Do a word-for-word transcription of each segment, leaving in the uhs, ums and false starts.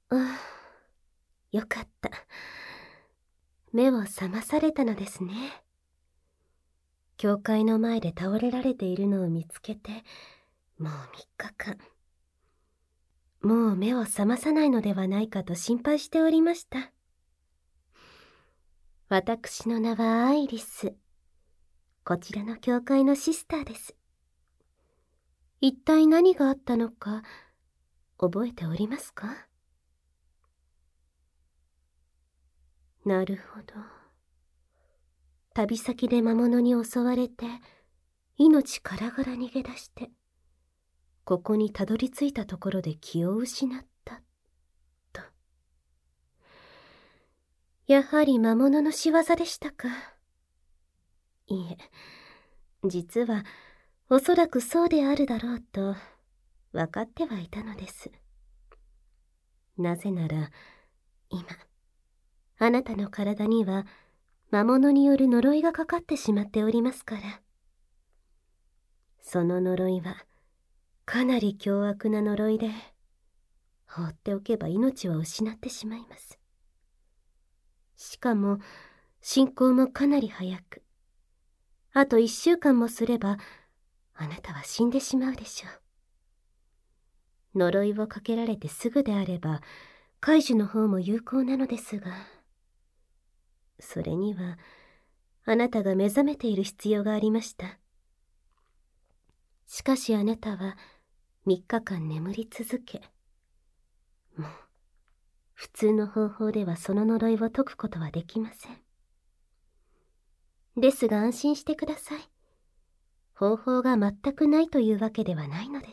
ああ、よかった。目を覚まされたのですね。教会の前で倒れられているのを見つけて、もうみっかかん。もう目を覚まさないのではないかと心配しておりました。私の名はアイリス。こちらの教会のシスターです。一体何があったのか、覚えておりますか？なるほど。旅先で魔物に襲われて、命からがら逃げ出して、ここにたどり着いたところで気を失った、と。やはり魔物の仕業でしたか。いえ、実は、おそらくそうであるだろうと、分かってはいたのです。なぜなら、今、あなたの体には、魔物による呪いがかかってしまっておりますから。その呪いは、かなり凶悪な呪いで、放っておけば命は失ってしまいます。しかも、進行もかなり早く、あと一週間もすれば、あなたは死んでしまうでしょう。呪いをかけられてすぐであれば、解除の方も有効なのですが、それには、あなたが目覚めている必要がありました。しかしあなたは、三日間眠り続け、もう、普通の方法ではその呪いを解くことはできません。ですが安心してください。方法が全くないというわけではないのです。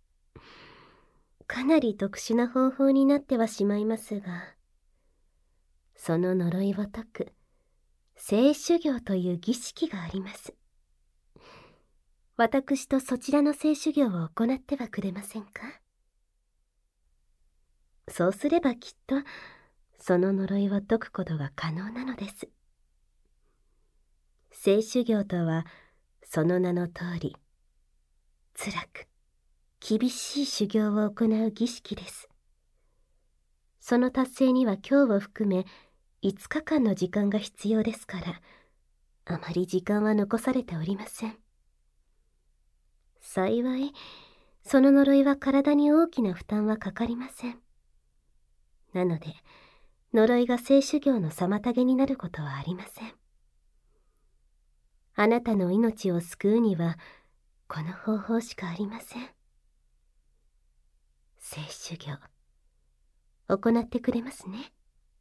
かなり特殊な方法になってはしまいますが、その呪いを解く聖修行という儀式があります。私とそちらの聖修行を行ってはくれませんか？そうすればきっとその呪いを解くことが可能なのです。聖修行とはその名の通り、辛く厳しい修行を行う儀式です。その達成には今日を含めいつかかんの時間が必要ですから、あまり時間は残されておりません。幸い、その呪いは体に大きな負担はかかりません。なので、呪いが聖修行の妨げになることはありません。あなたの命を救うには、この方法しかありません。聖修行、行ってくれますね。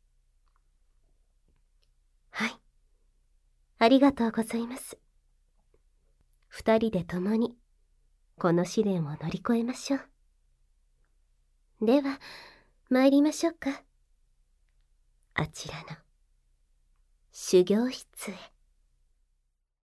はい。ありがとうございます。二人で共に、この試練を乗り越えましょう。では、参りましょうか。あちらの修行室へ。